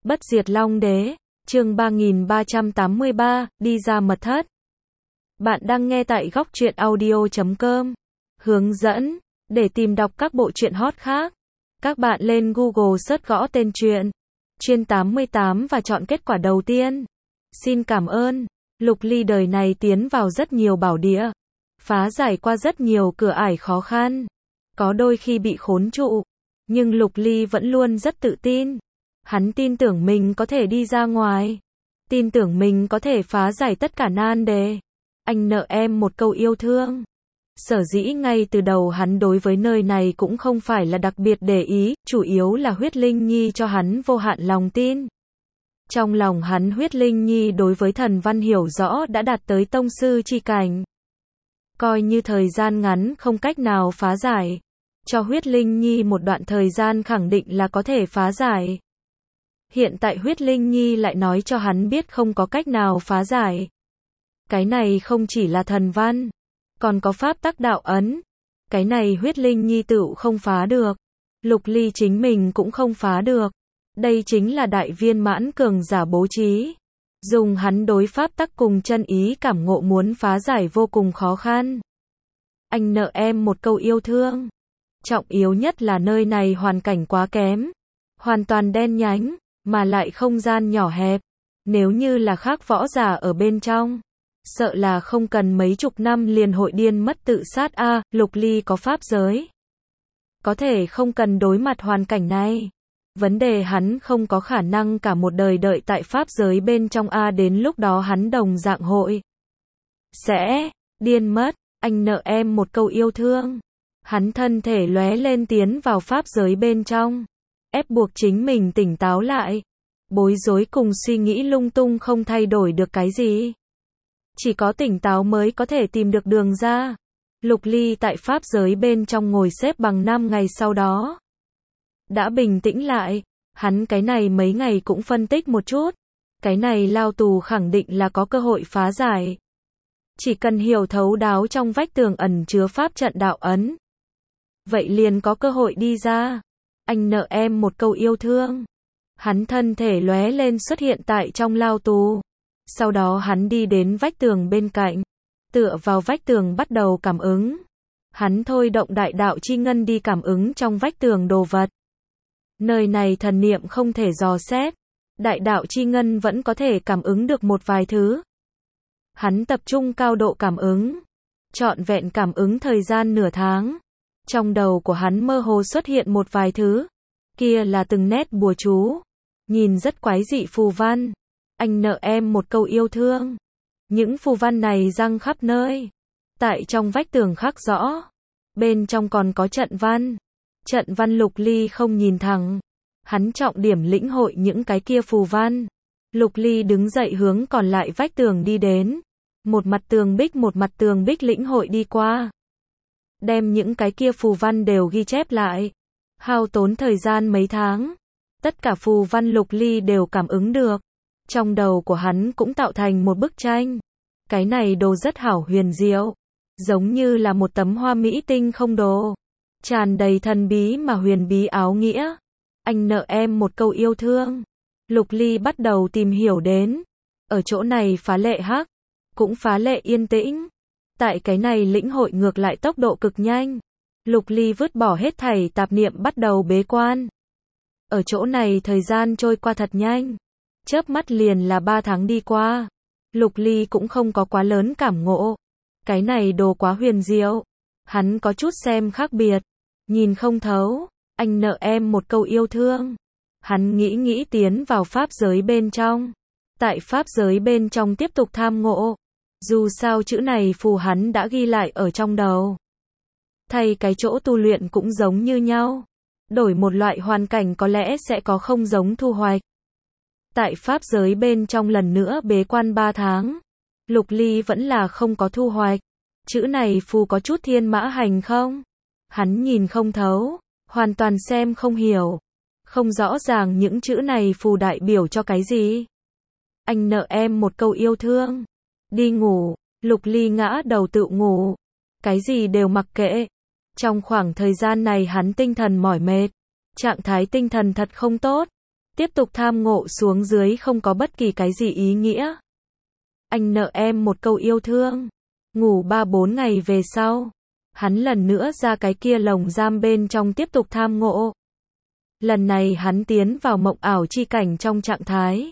Bất diệt Long Đế, chương 3383, đi ra mật thất. Bạn đang nghe tại góc truyện audio.com. Hướng dẫn, để tìm đọc các bộ truyện hot khác, các bạn lên Google search gõ tên truyện Chuyên 88 và chọn kết quả đầu tiên. Xin cảm ơn. Lục Ly đời này tiến vào rất nhiều bảo địa, phá giải qua rất nhiều cửa ải khó khăn, có đôi khi bị khốn trụ, nhưng Lục Ly vẫn luôn rất tự tin. Hắn tin tưởng mình có thể đi ra ngoài, tin tưởng mình có thể phá giải tất cả nan đề. Anh nợ em một câu yêu thương. Sở dĩ ngay từ đầu hắn đối với nơi này cũng không phải là đặc biệt để ý, chủ yếu là Huyết Linh Nhi cho hắn vô hạn lòng tin. Trong lòng hắn, Huyết Linh Nhi đối với thần văn hiểu rõ đã đạt tới tông sư chi cảnh. Coi như thời gian ngắn không cách nào phá giải, cho Huyết Linh Nhi một đoạn thời gian khẳng định là có thể phá giải. Hiện tại Huyết Linh Nhi lại nói cho hắn biết không có cách nào phá giải. Cái này không chỉ là thần văn, còn có pháp tắc đạo ấn. Cái này Huyết Linh Nhi tự không phá được, Lục Ly chính mình cũng không phá được. Đây chính là đại viên mãn cường giả bố trí. Dùng hắn đối pháp tắc cùng chân ý cảm ngộ muốn phá giải vô cùng khó khăn. Anh nợ em một câu yêu thương. Trọng yếu nhất là nơi này hoàn cảnh quá kém, hoàn toàn đen nhánh, mà lại không gian nhỏ hẹp. Nếu như là khác võ giả ở bên trong, sợ là không cần mấy chục năm liền hội điên mất tự sát a. Lục Ly có pháp giới, có thể không cần đối mặt hoàn cảnh này. Vấn đề hắn không có khả năng cả một đời đợi tại pháp giới bên trong a, đến lúc đó hắn đồng dạng hội sẽ điên mất. Anh nợ em một câu yêu thương. Hắn thân thể lóe lên tiến vào pháp giới bên trong, ép buộc chính mình tỉnh táo lại. Bối rối cùng suy nghĩ lung tung không thay đổi được cái gì. Chỉ có tỉnh táo mới có thể tìm được đường ra. Lục Ly tại pháp giới bên trong ngồi xếp bằng 5 ngày sau đó đã bình tĩnh lại. Hắn cái này mấy ngày cũng phân tích một chút. Cái này lao tù khẳng định là có cơ hội phá giải. Chỉ cần hiểu thấu đáo trong vách tường ẩn chứa pháp trận đạo ấn, vậy liền có cơ hội đi ra. Anh nợ em một câu yêu thương. Hắn thân thể lóe lên xuất hiện tại trong lao tù. Sau đó hắn đi đến vách tường bên cạnh, tựa vào vách tường bắt đầu cảm ứng. Hắn thôi động đại đạo chi ngân đi cảm ứng trong vách tường đồ vật. Nơi này thần niệm không thể dò xét, đại đạo chi ngân vẫn có thể cảm ứng được một vài thứ. Hắn tập trung cao độ cảm ứng, trọn vẹn cảm ứng thời gian nửa tháng. Trong đầu của hắn mơ hồ xuất hiện một vài thứ. Kia là từng nét bùa chú, nhìn rất quái dị phù văn. Anh nợ em một câu yêu thương. Những phù văn này răng khắp nơi, tại trong vách tường khắc rõ. Bên trong còn có trận văn. Trận văn Lục Ly không nhìn thẳng, hắn trọng điểm lĩnh hội những cái kia phù văn. Lục Ly đứng dậy hướng còn lại vách tường đi đến. Một mặt tường bích lĩnh hội đi qua, đem những cái kia phù văn đều ghi chép lại. Hao tốn thời gian mấy tháng, tất cả phù văn Lục Ly đều cảm ứng được. Trong đầu của hắn cũng tạo thành một bức tranh. Cái này đồ rất hảo huyền diệu, giống như là một tấm hoa mỹ tinh không đồ, tràn đầy thần bí mà huyền bí áo nghĩa. Anh nợ em một câu yêu thương. Lục Ly bắt đầu tìm hiểu đến. Ở chỗ này phá lệ hắc, cũng phá lệ yên tĩnh. Tại cái này lĩnh hội ngược lại tốc độ cực nhanh. Lục Ly vứt bỏ hết thảy tạp niệm bắt đầu bế quan. Ở chỗ này thời gian trôi qua thật nhanh, chớp mắt liền là 3 tháng đi qua. Lục Ly cũng không có quá lớn cảm ngộ. Cái này đồ quá huyền diệu, hắn có chút xem khác biệt, nhìn không thấu. Anh nợ em một câu yêu thương. Hắn nghĩ tiến vào pháp giới bên trong. Tại pháp giới bên trong tiếp tục tham ngộ. Dù sao chữ này phù hắn đã ghi lại ở trong đầu. Thay cái chỗ tu luyện cũng giống như nhau, đổi một loại hoàn cảnh có lẽ sẽ có không giống thu hoạch. Tại pháp giới bên trong lần nữa bế quan 3 tháng, Lục Ly vẫn là không có thu hoạch. Chữ này phù có chút thiên mã hành không? Hắn nhìn không thấu, hoàn toàn xem không hiểu, không rõ ràng những chữ này phù đại biểu cho cái gì. Anh nợ em một câu yêu thương. Đi ngủ. Lục Ly ngã đầu tự ngủ, cái gì đều mặc kệ. Trong khoảng thời gian này hắn tinh thần mỏi mệt, trạng thái tinh thần thật không tốt. Tiếp tục tham ngộ xuống dưới không có bất kỳ cái gì ý nghĩa. Anh nợ em một câu yêu thương. Ngủ 3-4 ngày về sau, hắn lần nữa ra cái kia lồng giam bên trong tiếp tục tham ngộ. Lần này hắn tiến vào mộng ảo chi cảnh trong trạng thái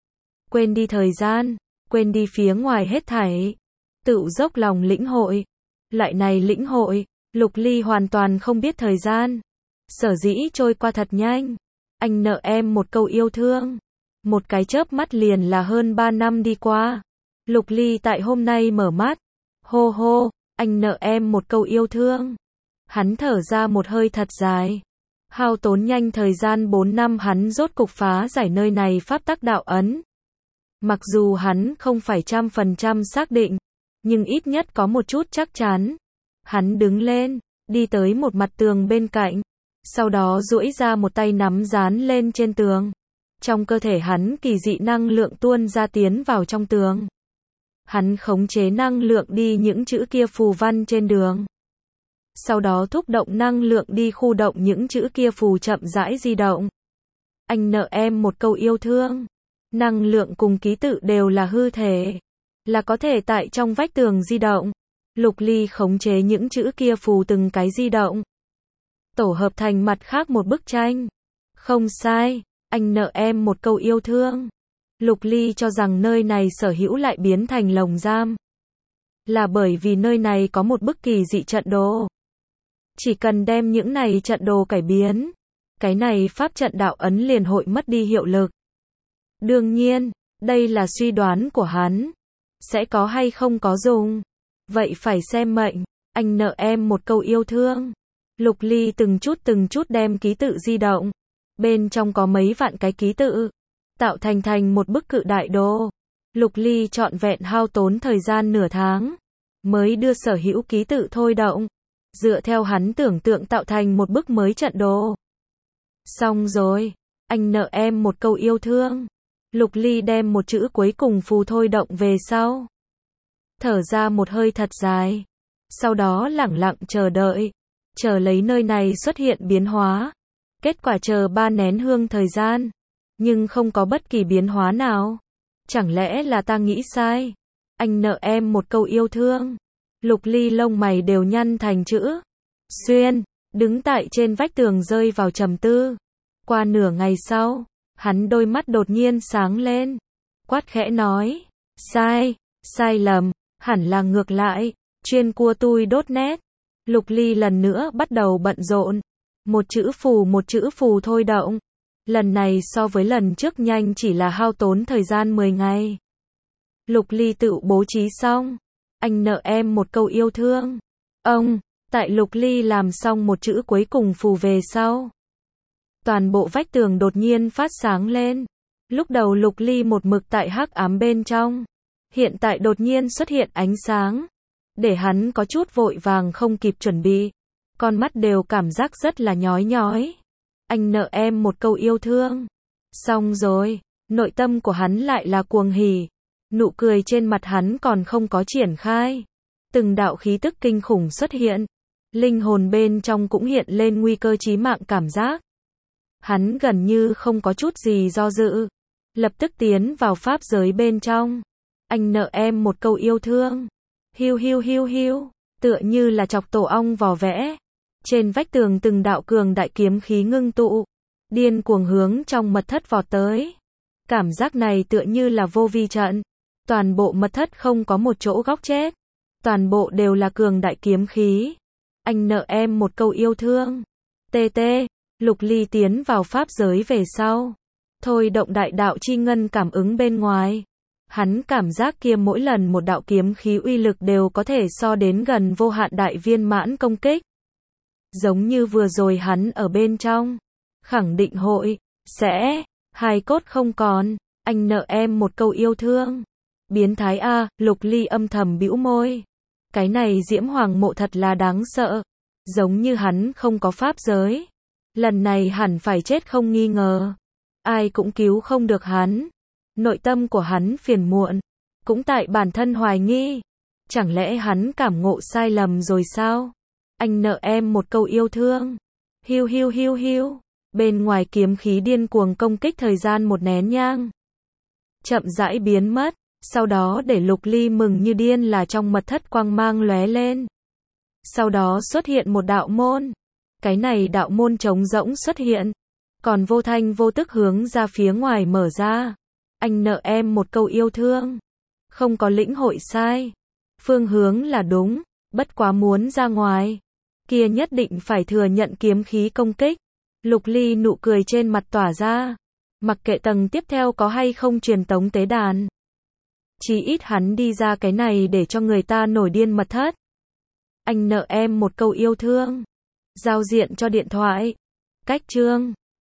quên đi thời gian, quên đi phía ngoài hết thảy, tự dốc lòng lĩnh hội. Loại này lĩnh hội, Lục Ly hoàn toàn không biết thời gian. Sở dĩ trôi qua thật nhanh. Anh nợ em một câu yêu thương. Một cái chớp mắt liền là hơn 3 năm đi qua. Lục Ly tại hôm nay mở mắt. Hô hô, anh nợ em một câu yêu thương. Hắn thở ra một hơi thật dài. Hao tốn nhanh thời gian 4 năm hắn rốt cục phá giải nơi này pháp tắc đạo ấn. Mặc dù hắn không phải 100% xác định, nhưng ít nhất có một chút chắc chắn. Hắn đứng lên, đi tới một mặt tường bên cạnh, sau đó duỗi ra một tay nắm dán lên trên tường. Trong cơ thể hắn kỳ dị năng lượng tuôn ra tiến vào trong tường. Hắn khống chế năng lượng đi những chữ kia phù văn trên đường. Sau đó thúc động năng lượng đi khu động những chữ kia phù chậm rãi di động. Anh nợ em một câu yêu thương. Năng lượng cùng ký tự đều là hư thể, là có thể tại trong vách tường di động. Lục Ly khống chế những chữ kia phù từng cái di động, tổ hợp thành mặt khác một bức tranh. Không sai, anh nợ em một câu yêu thương. Lục Ly cho rằng nơi này sở hữu lại biến thành lồng giam, là bởi vì nơi này có một bức kỳ dị trận đồ. Chỉ cần đem những này trận đồ cải biến, cái này pháp trận đạo ấn liền hội mất đi hiệu lực. Đương nhiên, đây là suy đoán của hắn. Sẽ có hay không có dùng, vậy phải xem mệnh. Anh nợ em một câu yêu thương. Lục Ly từng chút đem ký tự di động. Bên trong có mấy vạn cái ký tự, tạo thành một bức cự đại đồ. Lục Ly trọn vẹn hao tốn thời gian nửa tháng, mới đưa sở hữu ký tự thôi động. Dựa theo hắn tưởng tượng tạo thành một bức mới trận đồ. Xong rồi, anh nợ em một câu yêu thương. Lục Ly đem một chữ cuối cùng phù thôi động về sau. Thở ra một hơi thật dài. Sau đó lẳng lặng chờ đợi. Chờ lấy nơi này xuất hiện biến hóa. Kết quả chờ 3 nén hương thời gian. Nhưng không có bất kỳ biến hóa nào. Chẳng lẽ là ta nghĩ sai? Anh nợ em một câu yêu thương. Lục Ly lông mày đều nhăn thành chữ xuyên. Đứng tại trên vách tường rơi vào trầm tư. Qua nửa ngày sau, hắn đôi mắt đột nhiên sáng lên. Quát khẽ nói. Sai lầm, hẳn là ngược lại. Chuyên cua tui .net. Lục Ly lần nữa bắt đầu bận rộn. Một chữ phù thôi động. Lần này so với lần trước nhanh chỉ là hao tốn thời gian 10 ngày. Lục Ly tự bố trí xong. Anh nợ em một câu yêu thương. Tại Lục Ly làm xong một chữ cuối cùng phù về sau. Toàn bộ vách tường đột nhiên phát sáng lên. Lúc đầu Lục Ly một mực tại hắc ám bên trong. Hiện tại đột nhiên xuất hiện ánh sáng. Để hắn có chút vội vàng không kịp chuẩn bị. Con mắt đều cảm giác rất là nhói nhói. Anh nợ em một câu yêu thương. Xong rồi, nội tâm của hắn lại là cuồng hỉ. Nụ cười trên mặt hắn còn không có triển khai. Từng đạo khí tức kinh khủng xuất hiện. Linh hồn bên trong cũng hiện lên nguy cơ chí mạng cảm giác. Hắn gần như không có chút gì do dự. Lập tức tiến vào pháp giới bên trong. Anh nợ em một câu yêu thương. Hiu. Tựa như là chọc tổ ong vò vẽ. Trên vách tường từng đạo cường đại kiếm khí ngưng tụ. Điên cuồng hướng trong mật thất vọt tới. Cảm giác này tựa như là vô vi trận. Toàn bộ mật thất không có một chỗ góc chết. Toàn bộ đều là cường đại kiếm khí. Anh nợ em một câu yêu thương. TT. Lục Ly tiến vào pháp giới về sau. Thôi động đại đạo chi ngân cảm ứng bên ngoài. Hắn cảm giác kia mỗi lần một đạo kiếm khí uy lực đều có thể so đến gần vô hạn đại viên mãn công kích. Giống như vừa rồi hắn ở bên trong. Khẳng định hội, sẽ, hài cốt không còn. Anh nợ em một câu yêu thương. Biến thái a, Lục Ly âm thầm bĩu môi. Cái này Diễm Hoàng mộ thật là đáng sợ. Giống như hắn không có pháp giới. Lần này hẳn phải chết không nghi ngờ. Ai cũng cứu không được hắn. Nội tâm của hắn phiền muộn. Cũng tại bản thân hoài nghi. Chẳng lẽ hắn cảm ngộ sai lầm rồi sao? Anh nợ em một câu yêu thương. Hiu. Bên ngoài kiếm khí điên cuồng công kích thời gian một nén nhang. Chậm rãi biến mất, sau đó để Lục Ly mừng như điên là trong mật thất quang mang lóe lên. Sau đó xuất hiện một đạo môn. Cái này đạo môn trống rỗng xuất hiện, còn vô thanh vô tức hướng ra phía ngoài mở ra. Anh nợ em một câu yêu thương. Không có lĩnh hội sai. Phương hướng là đúng, bất quá muốn ra ngoài. Kia nhất định phải thừa nhận kiếm khí công kích. Lục Ly nụ cười trên mặt tỏa ra. Mặc kệ tầng tiếp theo có hay không truyền tống tế đàn. Chí ít hắn đi ra cái này để cho người ta nổi điên mật thất. Anh nợ em một câu yêu thương. Giao diện cho điện thoại. Cách chương